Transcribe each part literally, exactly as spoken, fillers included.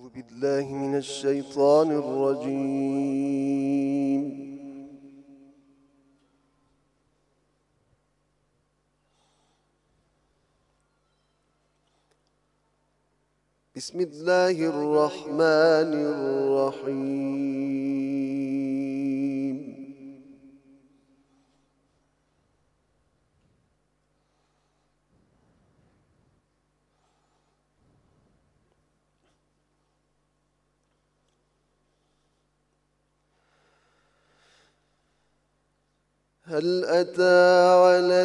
أعوذ بالله من الشيطان الرجيم. بسم الله الرحمن الرحيم. هل أتى على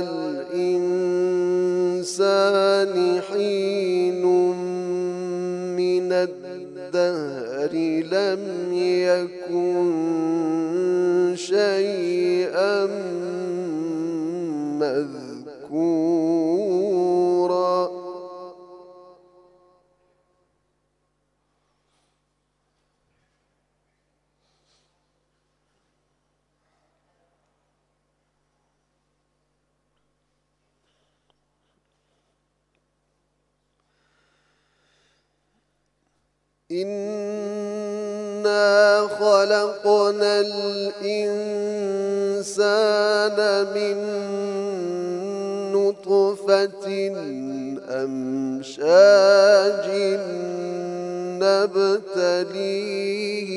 الإنسان حين من الدهر لم يكن شيئا مذكورا إنا خلقنا الإنسان من نطفة أمشاج نبتليه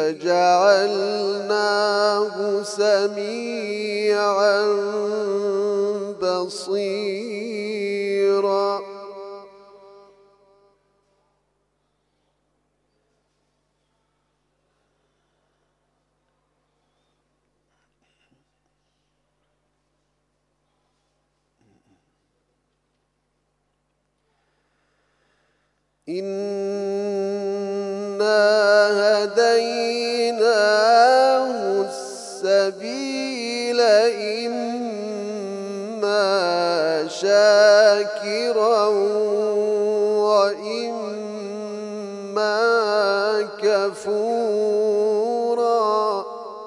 فجعلناه سميعا بصيرا إنا هديناه السبيل إما شاكرا وإما كفورا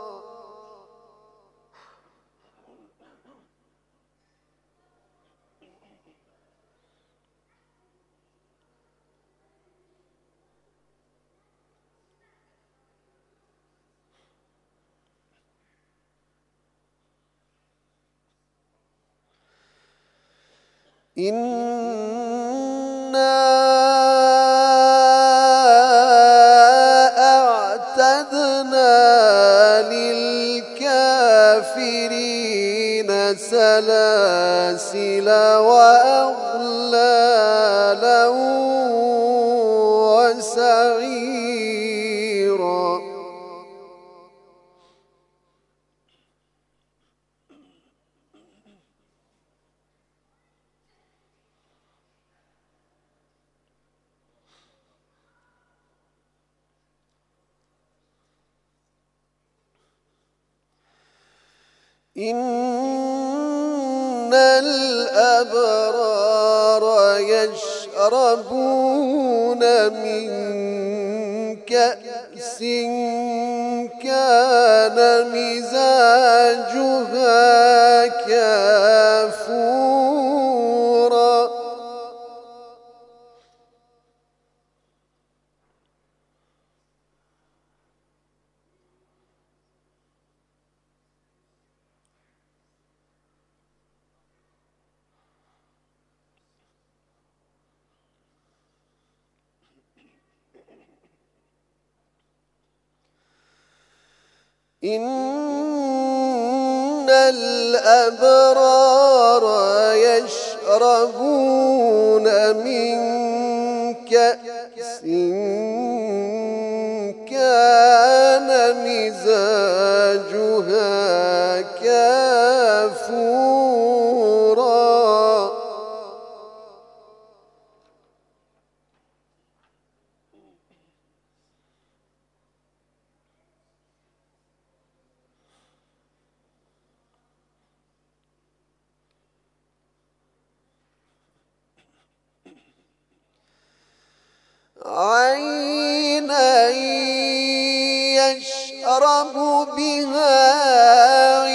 إنا أعتدنا للكافرين سلاسل وأغلالا وسعيرا إن الأبرار يشربون من كأس كان مزاجها كافورا إن الأبرار يشربون من كأس كان مزاجها كافورا عينا يشرب بها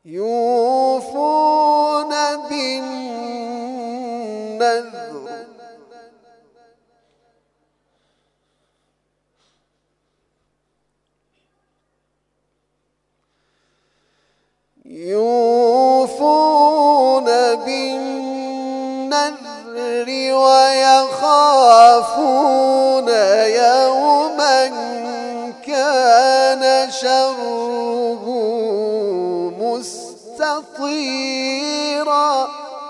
يوفون بالنذر يوفون بالنذر ويخافون يوما كان شره مستطيرا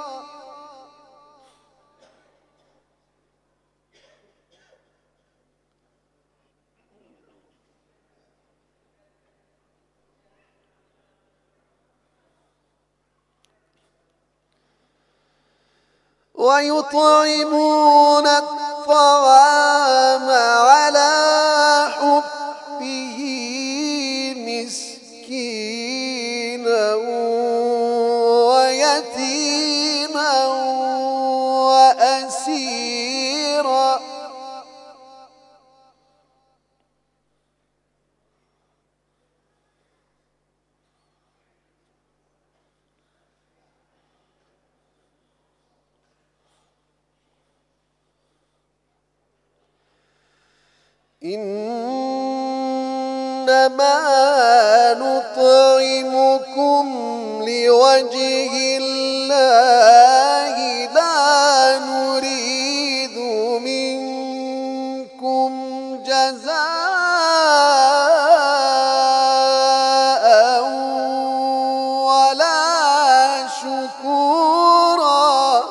ويطعمون الطعام على حبه مسكينا ويتيما وأسيرا إنما نطعمكم لوجه الله لا نريد منكم جزاء ولا شكورا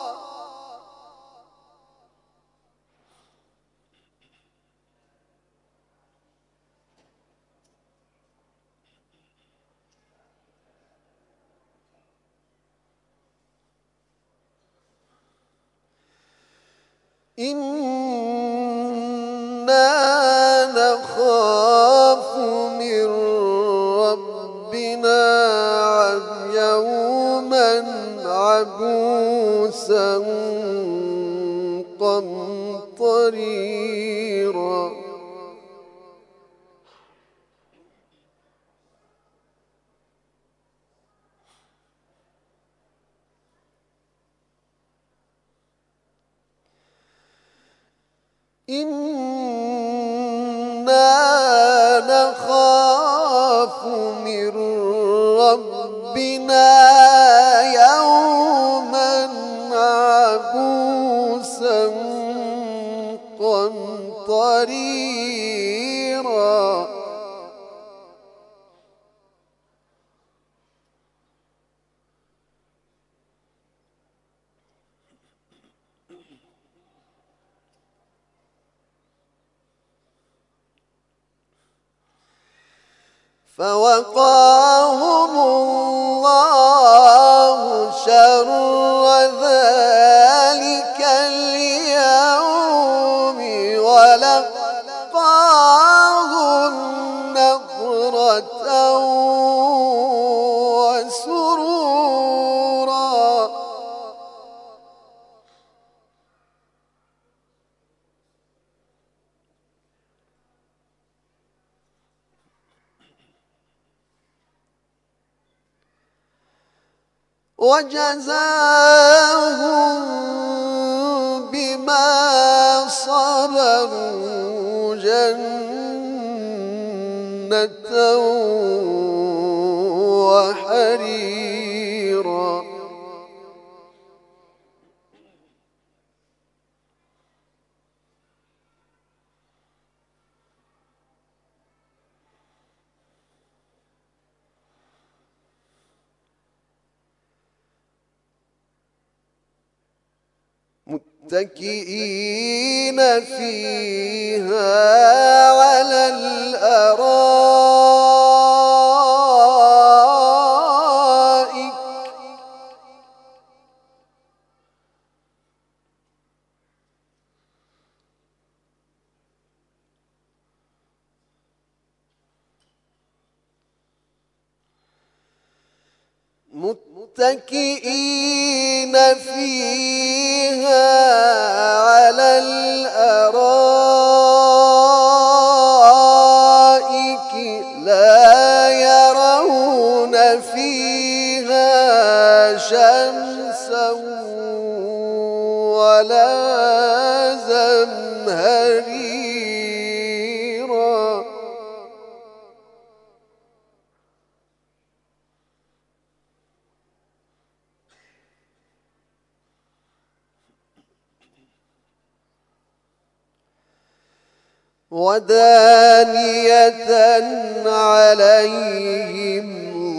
إنا نخاف من ربنا يوما عبوسا قمطريرا إنا نخاف من ربنا يوما عبوسا قمطريرا فوقاهم الله شر ذلك اليوم ولقاهم نضرة وسرورا وجزاهم بما صبروا جنة وحريرا متكئين فيها على الأرائك متكئين فيها على الأرائك لا يرون فيها شمسا ولا زمهريرا ودانية عليهم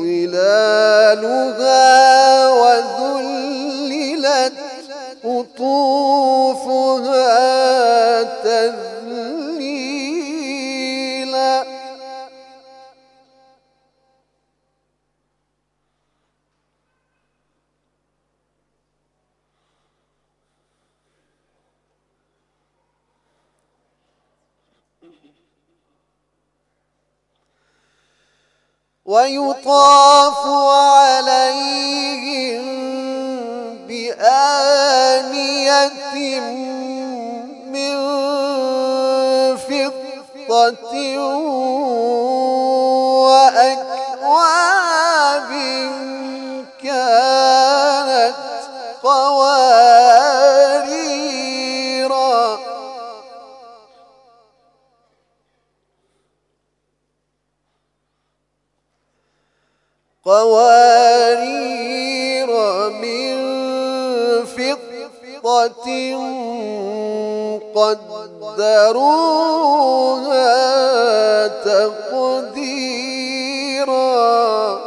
ظلالها وذللت قطوفها تذليلا ويطاف عليهم بآنية من فضة وأكواب كانت قواريرا قوارير من فضة قدروها تقديرا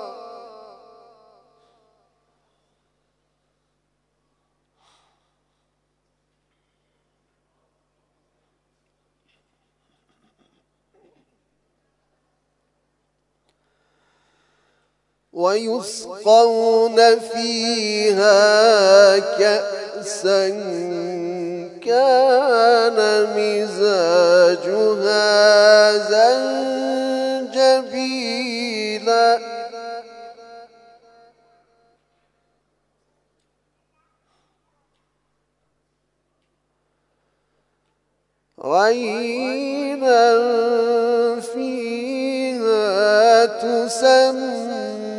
ويسقون فيها كأسا كان مزاجها زنجبيلا عينا فيها تسمى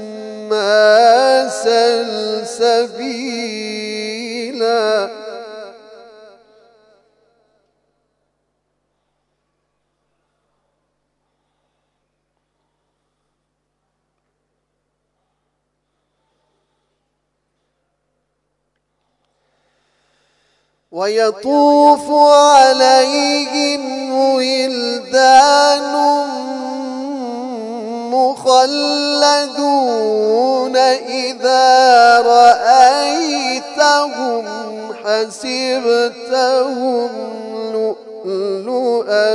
سلسبيلا ويطوف عليهم ولدان مخلدون إذا رأيتهم حسبتهم لؤلؤا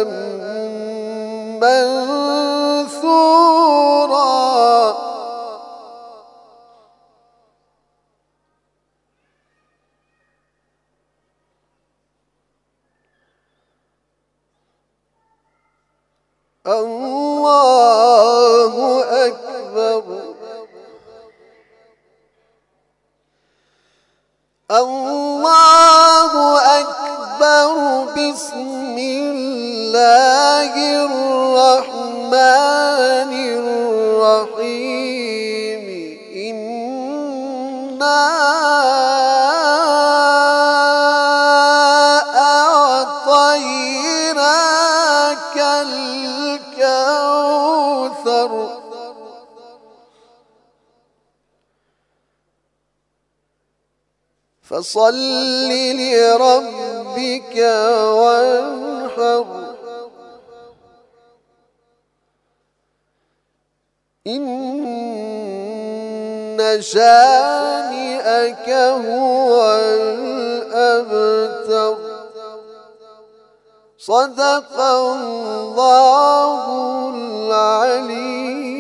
منثورا الله أكبر الله أكبر بسم الله الرحمن الرحيم إنا أعطيناك الكوثر فصل لربك وانحر إن شانئك هو الأبتر صدق الله العليم